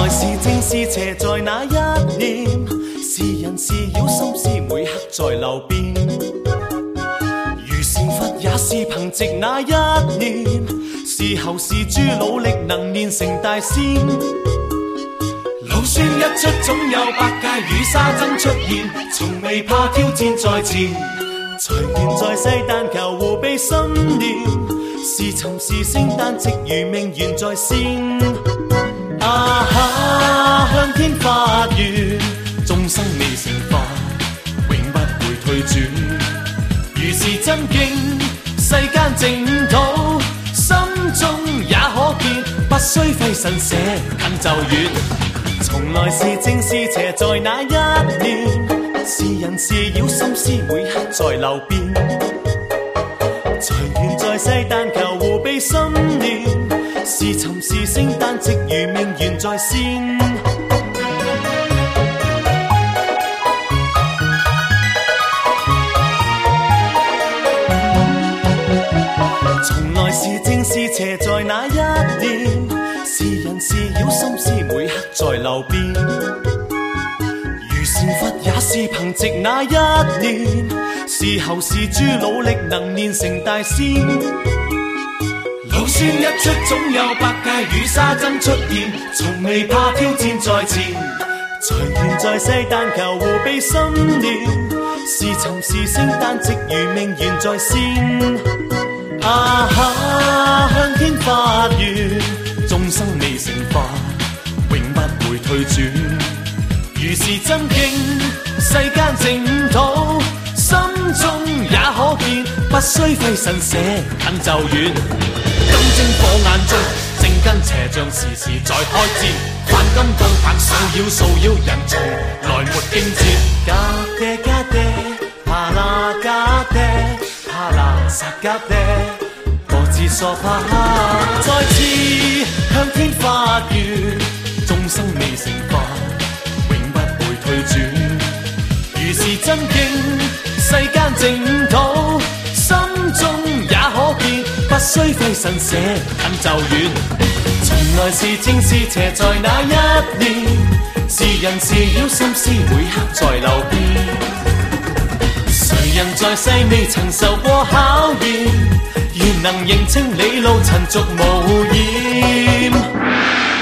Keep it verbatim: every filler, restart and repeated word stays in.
來是正是邪在那一念，是人是妖心思每刻在流變。如善佛也是憑藉那一念，是後是諸努力能練成大仙。老孫一出總有百界與沙僧出現，從未怕挑戰在前。隨緣在世但求護庇心念，是尋是星但值如命緣在先。啊哈，向天發願，眾生未成佛，永不會退轉。如是真經，世間淨土，心中也可見，不需費神捨近就遠。從來是正是邪在那一念，是人是妖心思每刻在流變。隨緣在世但求護庇心念，是尋是星但值如命緣在先。從來是正是邪在那一念，是人是妖心思每刻在流變。如善佛也是憑藉那一念，是後是諸努力能練成大仙。老孫一出總有百界與沙僧出現，從未怕挑戰在前。隨緣在世但求護庇心念，是尋是星但值如命緣在先。啊哈，向天發願，眾生未成佛，永不會退轉。如是真經，世間淨土，心中也可見，不需費神捨近就遠。金睛火眼中，正跟邪象時時在開戰，反金剛拍上妖掃擾人，從來沒經戰。嘎爹嘎爹，帕拉嘎爹，帕拉薩嘎爹，各自索帕，再次向天發願，眾生未成佛，永不會退轉。如是真經，世間淨土，心中也可見，不需費神捨近就遠。從來是正是邪在那一念，是人是妖心思每刻在流變。誰人在世未曾受過考驗，願能認清理路塵俗無厭。